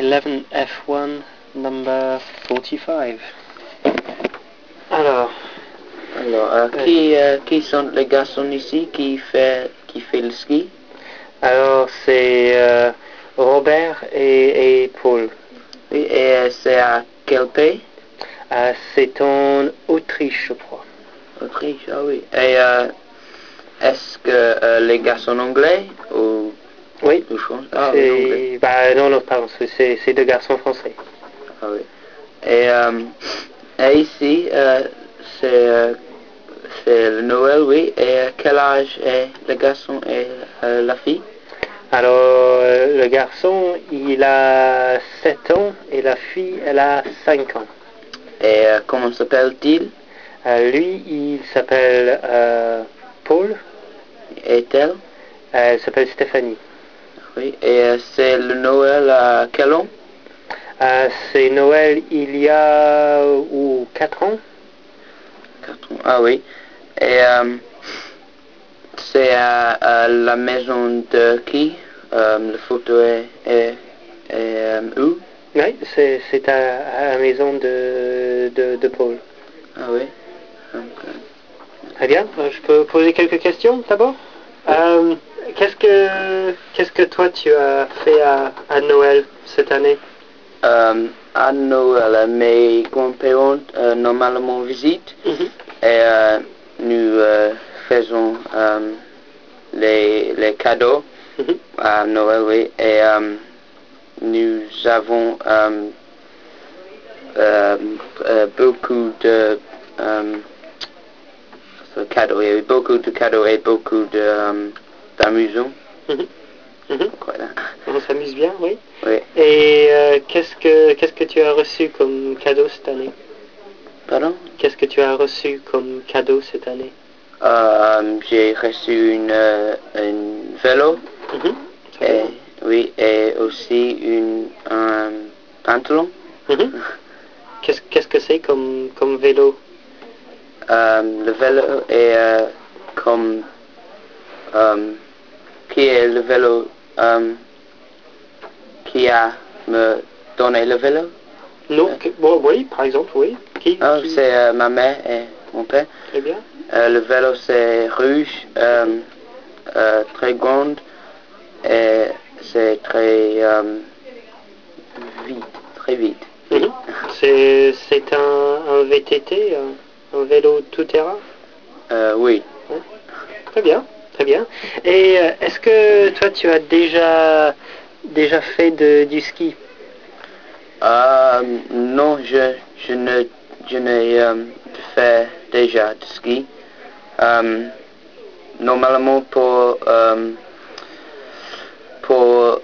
11F1 number 45. Alors, qui sont les garçons ici qui fait le ski? alors c'est Robert et Paul. Oui, et c'est à quel pays? C'est en Autriche, je crois. Autriche, ah oui. Et est-ce que les garçons anglais ou Oui, France? Ah oui, anglais. non, pardon, c'est deux garçons français. Ah oui. Et ici, c'est le Noël, oui. Et quel âge est le garçon et la fille? Alors, le garçon, il a 7 ans et la fille, elle a 5 ans. Et comment s'appelle-t-il? Lui, il s'appelle Paul. Et elle? Elle s'appelle Stéphanie. Oui. Et c'est le Noël à quel an? C'est Noël il y a 4 ans. 4 ans. Ah oui. Et c'est à la maison de qui? La photo est où? Oui, c'est à la maison de Paul. Ah oui. Très bien, je peux poser quelques questions d'abord. Oui. Qu'est-ce que toi tu as fait à Noël cette année? À Noël, mes grands-parents normalement visitent Mhm. et nous faisons les cadeaux Mhm. à Noël, oui. Et nous avons beaucoup de cadeaux, il y a eu beaucoup de cadeaux et beaucoup d'amusement. Mhm. Mhm. Voilà. On s'amuse bien, oui. Oui. Et qu'est-ce que tu as reçu comme cadeau cette année? Pardon? Qu'est-ce que tu as reçu comme cadeau cette année? J'ai reçu un vélo. Mhm. Très bien. Oui, et aussi un pantalon. Mhm. Qu'est-ce que c'est comme vélo? Le vélo est comme qui est le vélo qui a me donné le vélo? Non, bon, oui, par exemple, oui. C'est ma mère et mon père. Très bien. Le vélo c'est rouge, très grand et c'est très vite, très vite. Mhm. C'est un VTT, un vélo tout-terrain? Oui. Ouais. Très bien, très bien. Et est-ce que toi tu as déjà fait du ski? Non, je n'ai fait déjà de ski. Normalement pour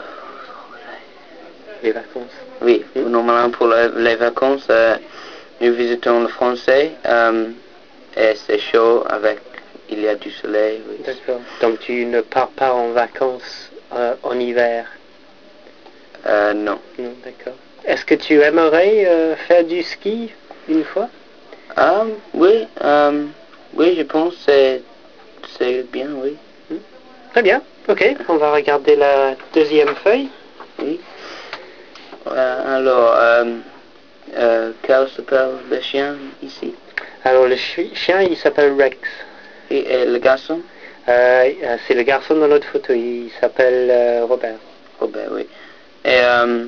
Les vacances. oui, Mhm. normalement pour les vacances, nous visitons le français et c'est chaud avec il y a du soleil. Oui. D'accord. Donc tu ne pars pas en vacances en hiver? Non. Non, d'accord. Est-ce que tu aimerais faire du ski une fois? Oui, oui, je pense que c'est bien, oui. Hmm. Très bien. Ok, on va regarder la deuxième feuille. Oui. Alors, quel s'appelle le chien ici? Alors le chien, il s'appelle Rex. Et le garçon? C'est le garçon dans l'autre photo, il s'appelle Robert. Robert, oui. Et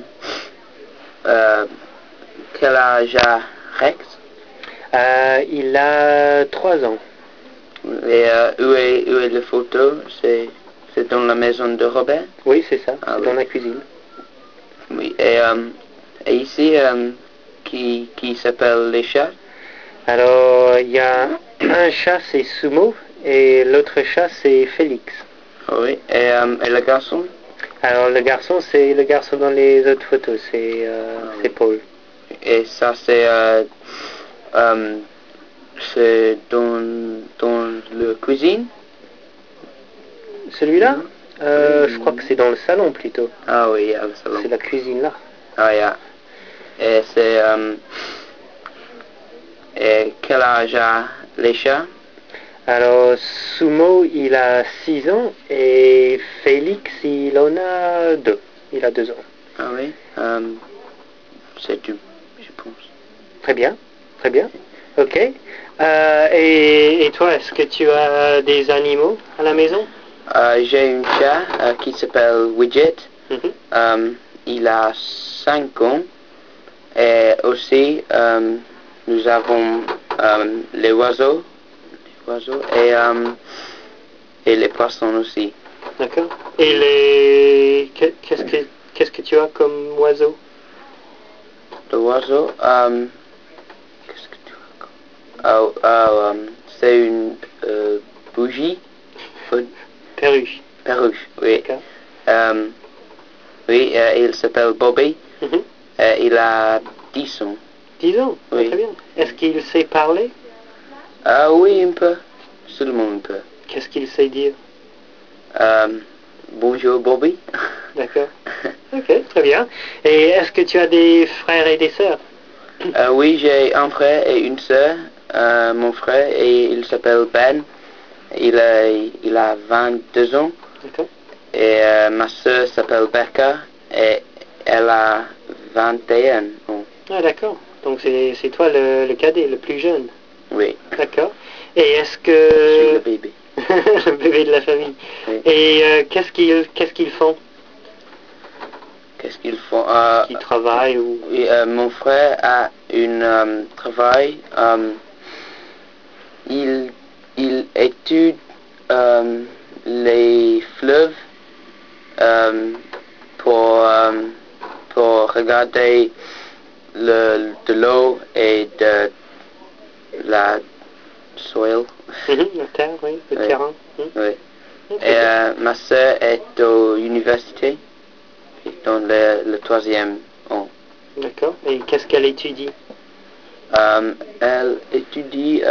euh, quel âge a Rex? Il a 3 ans. Et où est la photo? C'est dans la maison de Robert? Oui, c'est ça, Ah c'est oui. dans la cuisine. Oui. Et ici, qui s'appelle les chats? Alors, il y a un chat, c'est Sumo, et l'autre chat, c'est Félix. Oui. Et le garçon? Alors, le garçon, c'est le garçon dans les autres photos, c'est Oui. Paul. Et ça, c'est dans la cuisine? Celui-là, Non? je crois que c'est dans le salon plutôt. Ah oui, à le salon. C'est la cuisine là. Ah, yeah. Et et quel âge a les chats? Alors, Sumo, il a 6 ans, et Félix, il en a 2. Il a 2 ans. Ah oui, c'est tout, je pense. Très bien, très bien. Ok. Et toi, est-ce que tu as des animaux à la maison? J'ai un chat qui s'appelle Widget. Mhm. Il a 5 ans. Et aussi, nous avons les oiseaux et les poissons aussi. D'accord. Et les... qu'est-ce que tu as comme oiseau? L'oiseau, qu'est-ce que tu as comme... c'est une bougie, Perruche. perruche, oui. D'accord. Oui, il s'appelle Bobby. Mhm. Il a 10 ans. 10 ans. Ah, Oui. très bien. Est-ce qu'il sait parler? Ah oui, un peu. Seulement un peu. Qu'est-ce qu'il sait dire? Bonjour Bobby. D'accord. Ok, très bien. Et est-ce que tu as des frères et des sœurs? Oui, j'ai un frère et une sœur. Mon frère, et il s'appelle Ben. Il a 22 ans. D'accord. Et ma sœur s'appelle Becca. Et elle a 21 ans. Ah, d'accord. Donc c'est toi le cadet, le plus jeune. Oui, D'accord. Et est-ce je suis le que... bébé. le bébé de la famille. Oui. Et qu'est-ce qu'ils font? Qu'est-ce qu'ils font? Est-ce qu'ils travaillent ou... Oui, mon frère a un travail. Il, il étudie les fleuves euh, pour, euh, pour regarder de l'eau et de la soil. La terre, oui, le Oui, terrain. oui. Ah, Et très bien. ma soeur est à l'université dans le troisième an. D'accord. Et qu'est-ce qu'elle étudie? Elle étudie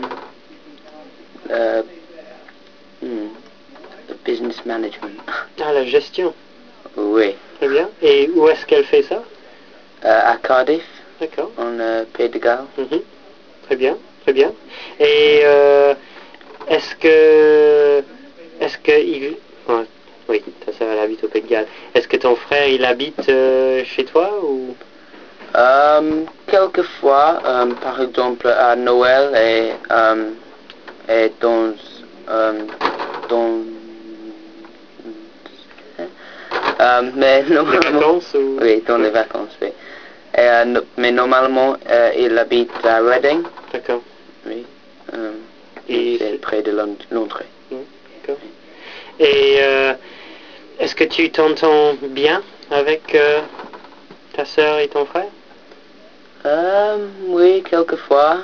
euh, hmm, le business management. Ah, la gestion. Oui. Très bien. Et où est-ce qu'elle fait ça? À Cardiff, D'accord. en Pays de Galles. Mhm. Très bien, très bien. Et est-ce que... Est-ce que il... ah, oui, ta sœur elle habite au Pays de Galles. Est-ce que ton frère il habite chez toi ou... Quelquefois, par exemple à Noël et dans mais Les normalement, vacances ou... oui, dans Ouais, les vacances, oui. Et, mais normalement, il habite à Reading, d'accord. oui. Oui, Et c'est près de Londres. ouais, d'accord. Et est-ce que tu t'entends bien avec ta sœur et ton frère? Oui, quelquefois,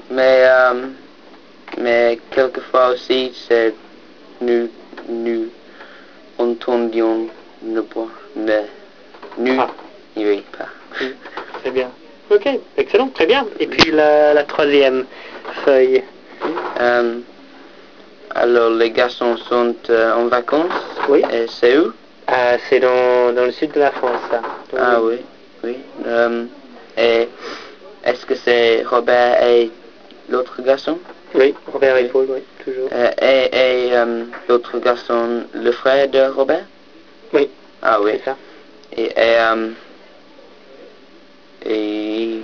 mais quelquefois aussi, c'est nous, nous entendions ne pas, mais nous, Ah, oui, pas. très bien. Ok, excellent, très bien. Et puis la troisième feuille. Euh, alors, les garçons sont en vacances, Oui. et c'est où? C'est dans le sud de la France, ça. Donc, Ah oui. oui, oui. Et est-ce que c'est Robert et l'autre garçon? Oui, Robert et Oui. Paul, oui, toujours. Et l'autre garçon, le frère de Robert? Oui, Ah oui. c'est ça. Et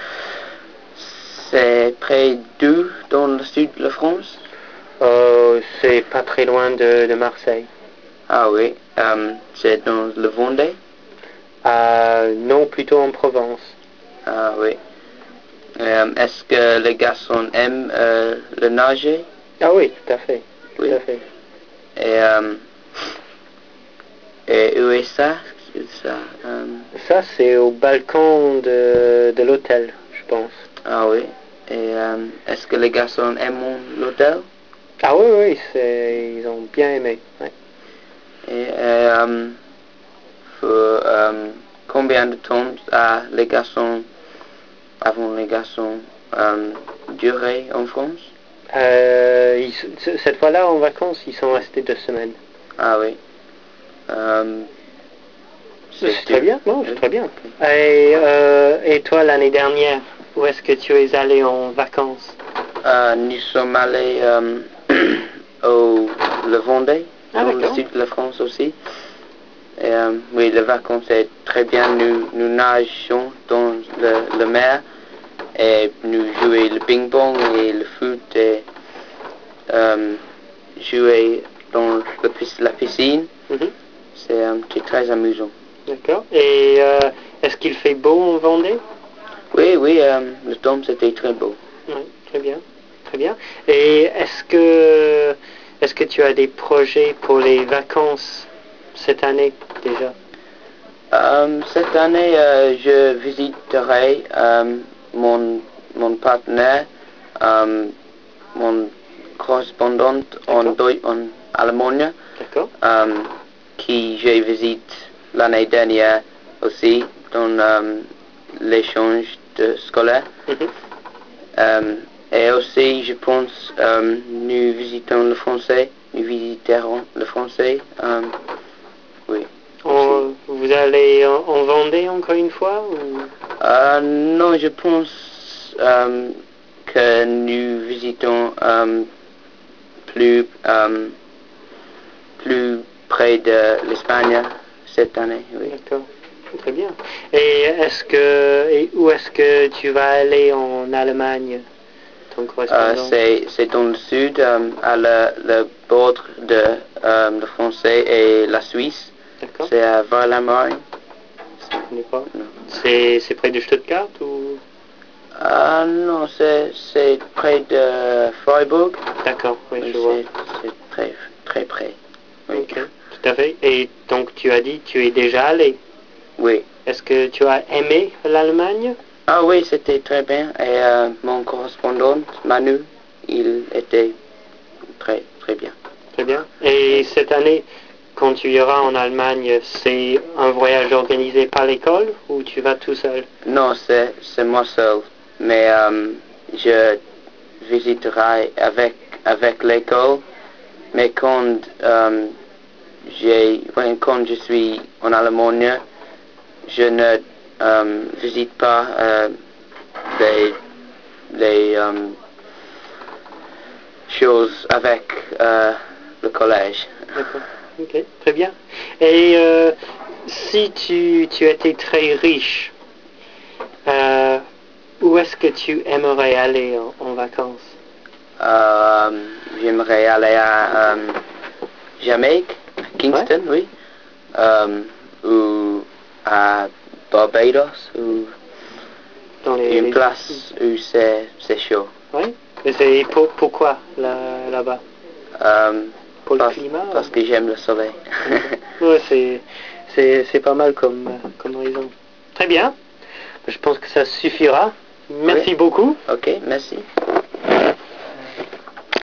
c'est près d'eux dans le sud de la France? C'est pas très loin de Marseille. Ah oui. C'est dans le Vendée? Non, plutôt en Provence. Ah oui. Est-ce que les garçons aiment le nager? Ah oui, tout à fait. Tout Oui. à fait. Et, euh, et où est ça? Ça, Ça, c'est au balcon de l'hôtel, je pense. ah oui. Et est-ce que les garçons aiment l'hôtel? Ah oui, oui, ils ont bien aimé. Ouais. Et pour, combien de temps les garçons, avant les garçons, duré en France? Cette fois-là, en vacances, ils sont restés 2 semaines. Ah oui. C'est C'est très tout. bien, non, c'est Oui. très bien. Ok. Et toi, l'année dernière, où est-ce que tu es allé en vacances? Nous sommes allés au le Vendée, Ah dans le d'accord, sud de la France aussi. Et, oui, les vacances c'est très bien. Nous nageons dans le mer et nous jouons le ping-pong et le foot et jouer dans la piscine. Mhm. C'est très amusant. D'accord. Et est-ce qu'il fait beau en Vendée? Oui, oui, le temps c'était très beau. Oui, très bien. Très bien. Et est-ce que tu as des projets pour les vacances cette année déjà? Cette année, je visiterai mon partenaire, mon correspondant en Allemagne, D'accord. qui je visite l'année dernière aussi dans l'échange scolaire. Mhm. Et aussi, je pense, nous visitons le français, nous visiterons le français. Oui, aussi. Vous allez en Vendée encore une fois ou... Non, je pense que nous visitons plus près de l'Espagne cette année, oui. D'accord. Très bien. Et où est-ce que tu vas aller en Allemagne, ton correspondant? C'est dans le sud, à le bord de le français et la Suisse. D'accord. C'est à Val-la-Marne. Je connais pas. Non. C'est près de Stuttgart ou... Non, c'est près de Freiburg. D'accord, oui, Oui, je vois. c'est très, très près. Oui. Ok, tout à fait. Et donc tu as dit tu es déjà allé. Oui. Est-ce que tu as aimé l'Allemagne? Ah oui, c'était très bien. Et mon correspondant, Manu, il était très, très bien. Très bien. Et cette année, quand tu iras en Allemagne, c'est un voyage organisé par l'école ou tu vas tout seul? Non, c'est moi seul. Mais je visiterai avec l'école. Mais quand je suis en Allemagne, je ne visite pas les choses avec le collège. D'accord. Ok, très bien. Et si tu étais très riche, euh, où est-ce que tu aimerais aller en vacances? Euh, J'aimerais aller à Jamaïque, à Ouais, Kingston, oui, ou à Barbados, ou dans une place où c'est chaud. ouais. Et pourquoi là-bas? Euh, Pour le parce, climat parce que j'aime le soleil. Ouais, c'est pas mal comme raison. Très bien. Je pense que ça suffira. Oui, Merci beaucoup. ok, merci.